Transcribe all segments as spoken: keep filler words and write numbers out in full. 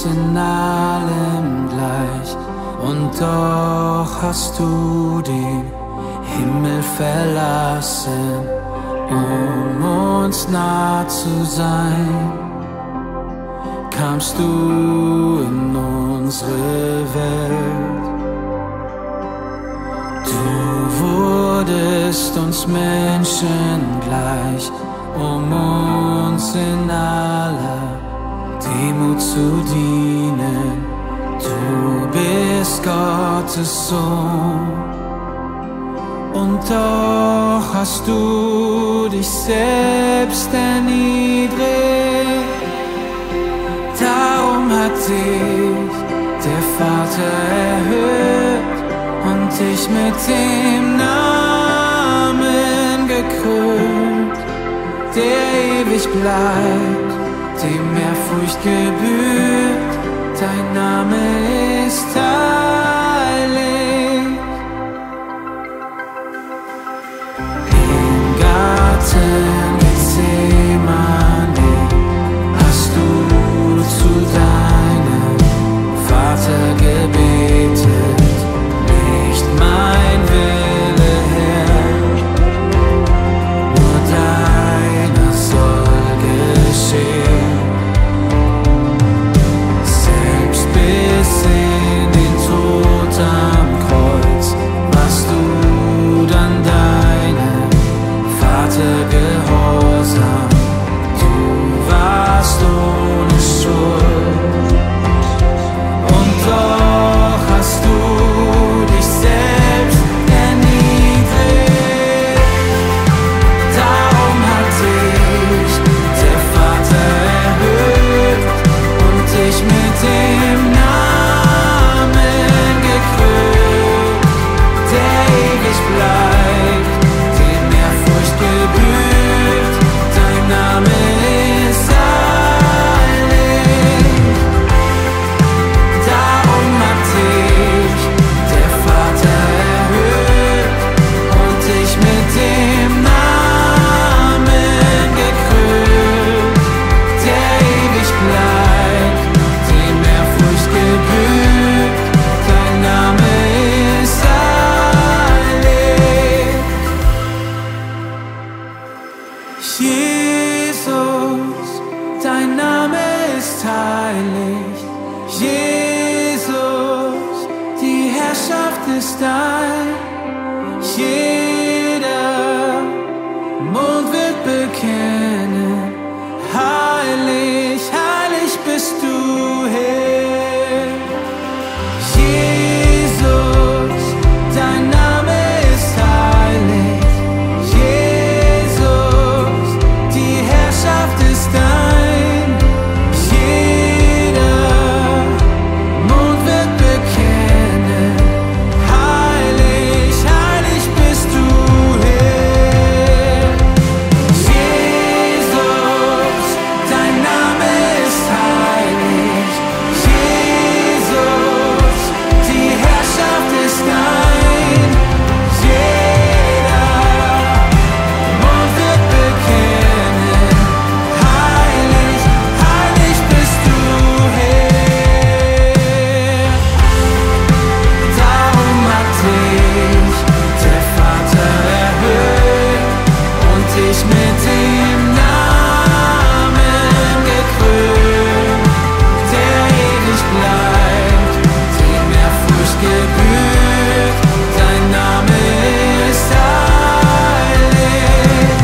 uns in allem gleich. Und doch hast du den Himmel verlassen, um uns nah zu sein. Kamst du in unsere Welt. Du wurdest uns Menschen gleich, um uns in aller Demut zu dienen. Du bist Gottes Sohn. Und doch hast du dich selbst erniedrigt. Darum hat dich der Vater erhöht und dich mit dem Namen gekrönt, der ewig bleibt, dem Ehrfurcht gebührt. Dein Name ist heilig. Im Garten Gethsemane hast du zu deinem Vater gebetet. Nicht mein Wille, Herr, nur deiner soll geschehen. Selbst bis in den Tod am Kreuz warst du dann deinem Vater gehorsam. Du warst ohne Schuld. Und doch hast du dich selbst erniedrigt. Darum hat dich der Vater erhöht und dich mit dem Namen gekrönt, der ewig bleibt, dem Ehrfurcht gebührt. Dein Name ist heilig. Darum hat dich der Vater erhöht und dich mit dem Namen gekrönt, der ewig bleibt, dem Ehrfurcht gebührt. Dein Name ist heilig. Jesus, dein Name ist heilig. Jesus, die Herrschaft ist dein. Jeder Mund wird bekennen, heilig, heilig bist du, Herr. Jesus, dein Name ist heilig. Jesus, die Herrschaft ist dein. Jeder Mund wird bekennen, heilig, heilig bist du, Herr. Jesus, dein Name ist heilig. Jesus, die Herrschaft ist dein. Jeder Mund wird bekennen, heilig, heilig bist du, Herr. Darum hat dich der Vater erhöht und dich mit dem Namen gekrönt, der ewig bleibt, dem Ehrfurcht gebührt. Dein Name ist heilig.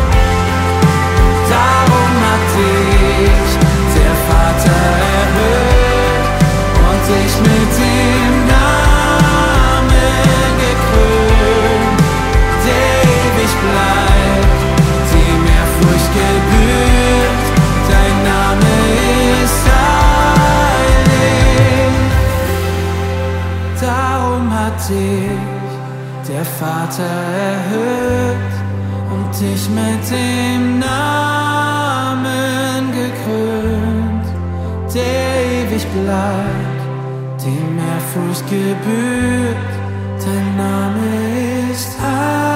Darum hat dich der Vater erhöht und dich mit dem Namen gekrönt, der ewig bleibt, dem Ehrfurcht gebührt. Dein Name ist heilig. Darum hat dich der Vater erhöht und dich mit dem Namen gekrönt, der ewig bleibt, dem Ehrfurcht gebührt. Dein Name ist heilig.